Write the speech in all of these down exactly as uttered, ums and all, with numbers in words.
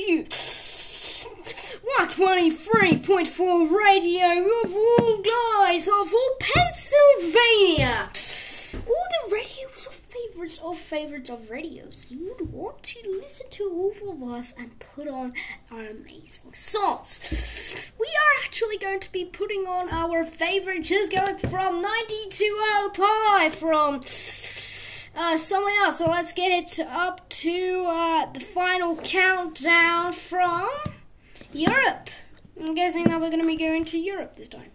to one twenty-three point four Radio of all guys of all Pennsylvania. All the radios of favorites of favorites of radios. You would want to listen to all of us and put on our amazing songs. We are actually going to be putting on our favorite, just going from ninety to oh five from uh, someone else. So let's get it up to uh, the final countdown from Europe. I'm guessing that we're going to be going to Europe this time.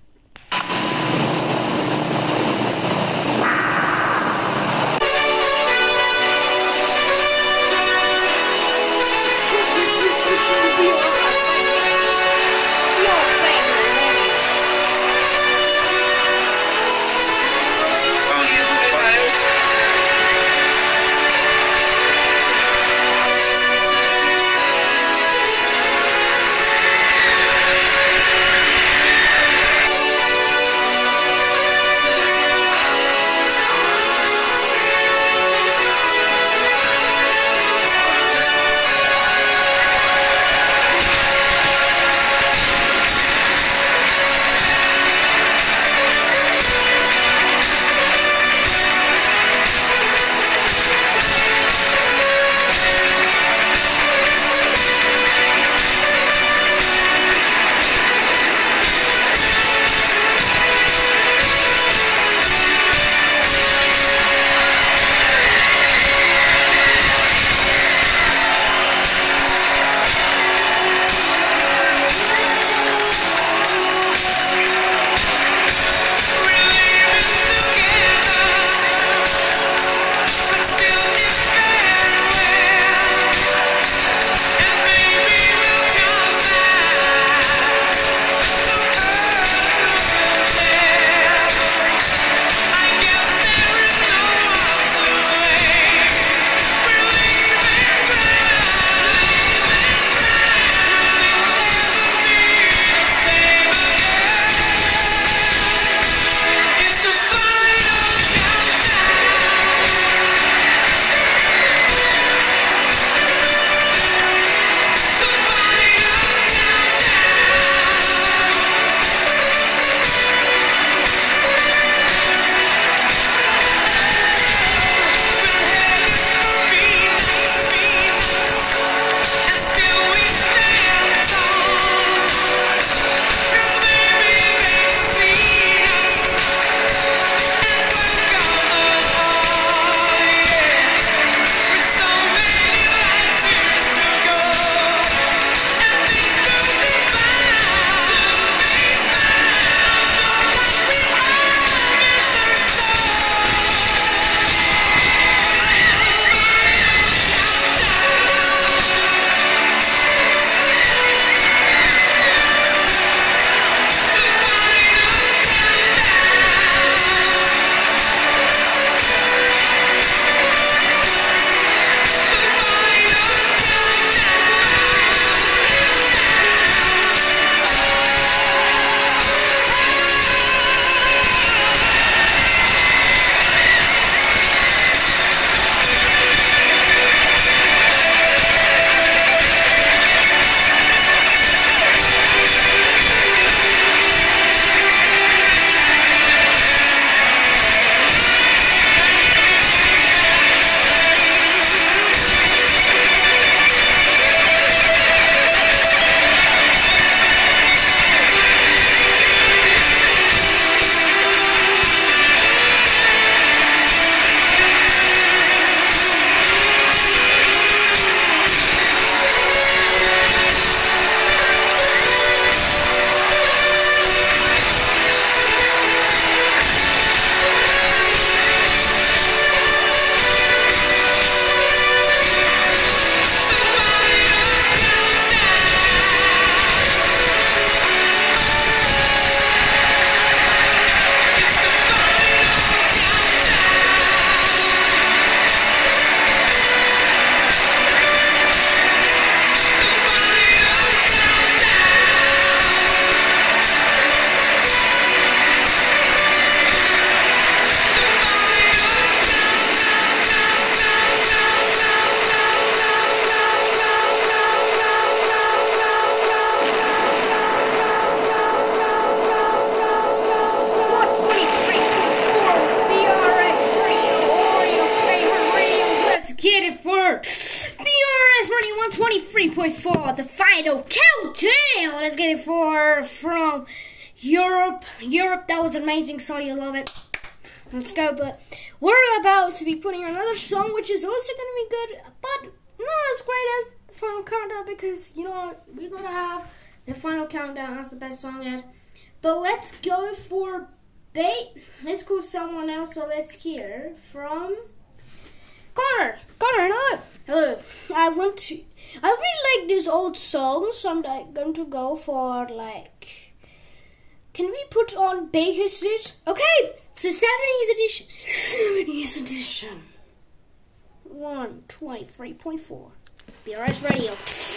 one twenty-three point four, the final countdown. Let's get it for from Europe. Europe, that was amazing song. You love it. Let's go. But we're about to be putting another song, which is also going to be good, but not as great as the final countdown because you know what? We're gonna have the final countdown as the best song yet. But let's go for bait. Let's call someone else. So let's hear from Connor. Connor, hello. Hello. I want to. I really like these old songs, so I'm like going to go for like. Can we put on Baker Street? Okay, it's the seventies edition. seventies edition. one twenty-three point four. B R S Radio.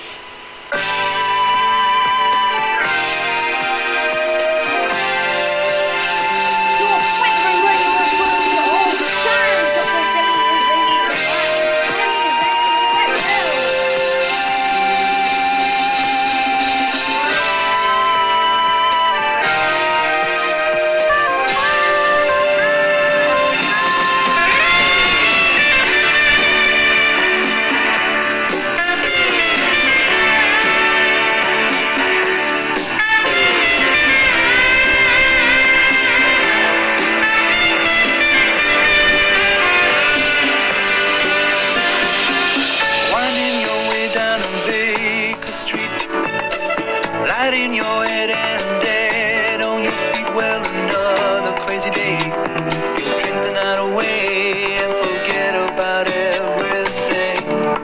In your head and dead on your feet. Well, another crazy day. You'll drink the night away and forget about everything.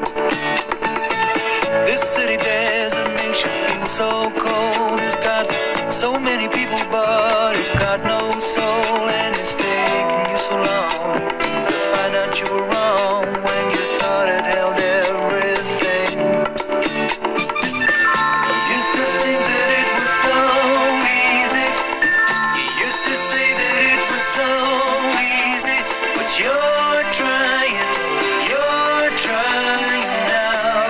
This city desert makes you feel so cold. It's got so many people, but it's got no soul. And it's taken you so long to find out you were wrong when you thought it held everything. You used to think that it was so easy. You used to say that it was so easy. But you're trying, you're trying now.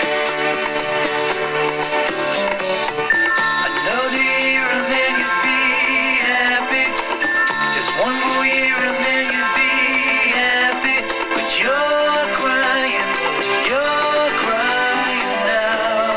Another year and then you'd be happy. Just one more year and then you'd be happy. But you're crying, you're crying now.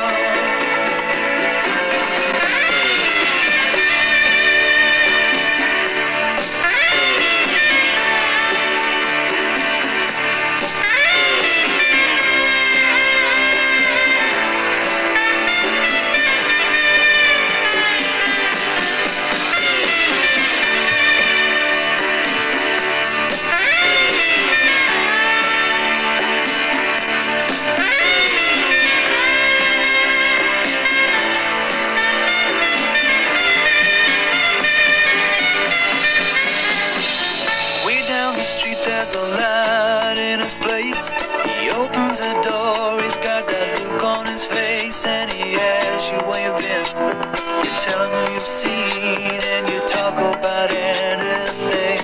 Way down the street there's a light in his place. He opens the door, he's got that look on his face, and he asks you where you've been. You tell him who you've seen, and you talk about anything.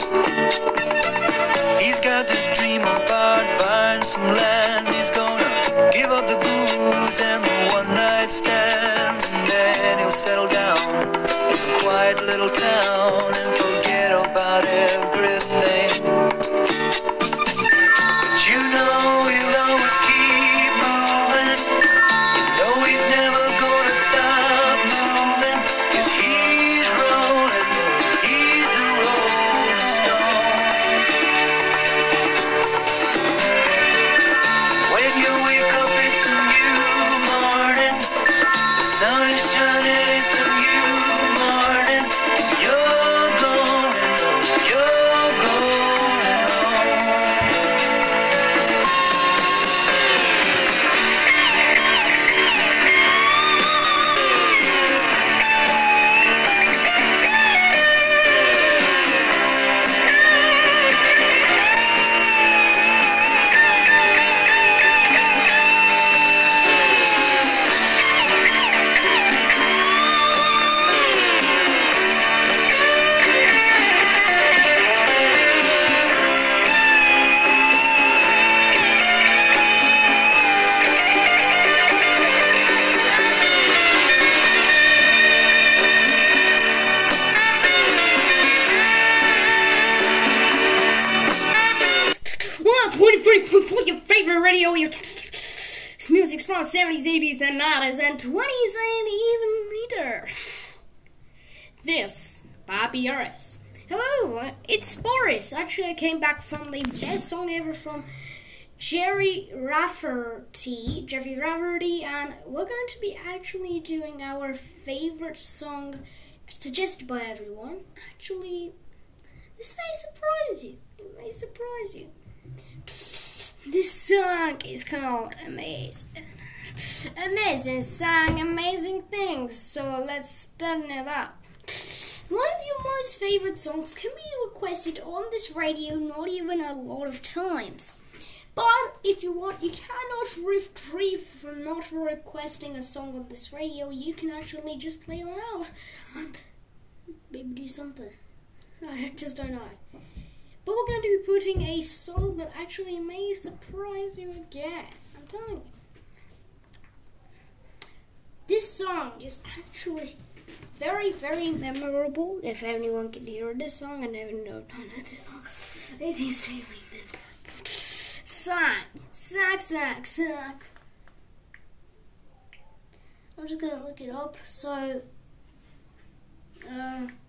He's got this dream about buying some land. He's gonna give up the booze and the one night stands, and then he'll settle down in some quiet little town and forget about everything. But you know he'll always keep moving. You know he's never gonna stop moving, 'cause he's rolling, he's the rolling stone. When you wake up it's a new morning. Music's from seventies, eighties, and nineties, and twenties, and even later. This, by B R S. Hello, it's Boris. Actually, I came back from the best song ever from Jerry Rafferty, Jeffrey Rafferty, and we're going to be actually doing our favorite song suggested by everyone. Actually, this may surprise you. It may surprise you. This song is called Amazing. Amazing song, amazing things. So let's start it up. One of your most favorite songs can be requested on this radio not even a lot of times. But if you want, you cannot retrieve from not requesting a song on this radio. You can actually just play it out and maybe do something. I just don't know. But we're going to be putting a song that actually may surprise you again. I'm telling you. This song is actually very, very memorable. If anyone can hear this song, I never know, don't know this song. It is very memorable. Sack, sack, sack, sack. I'm just gonna look it up. So, uh,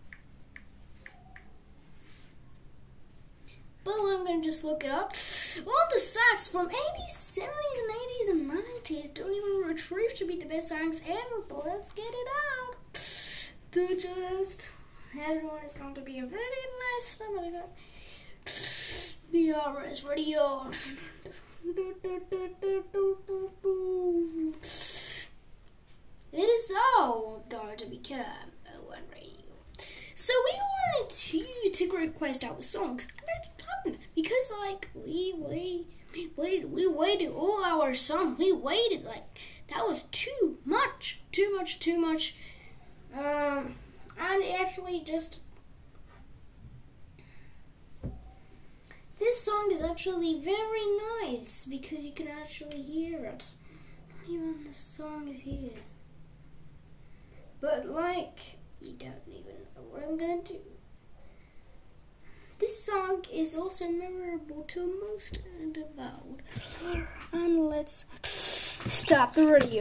but I'm gonna just look it up. All the sacks from eighties, seventies, and eighties and nineties don't even retrieve to be the best songs ever. But let's get it out. To just everyone is going to be a very nice somebody got B R S radio. It is all going to become a one radio. So we wanted you to request our songs, and that happened because like we wait, we waited, we waited all our songs. We waited like that was too much, too much, too much. Um, and actually just, this song is actually very nice because you can actually hear it. Not even the song is here. But like, you don't even know what I'm gonna do. This song is also memorable to most and about. And let's stop the radio.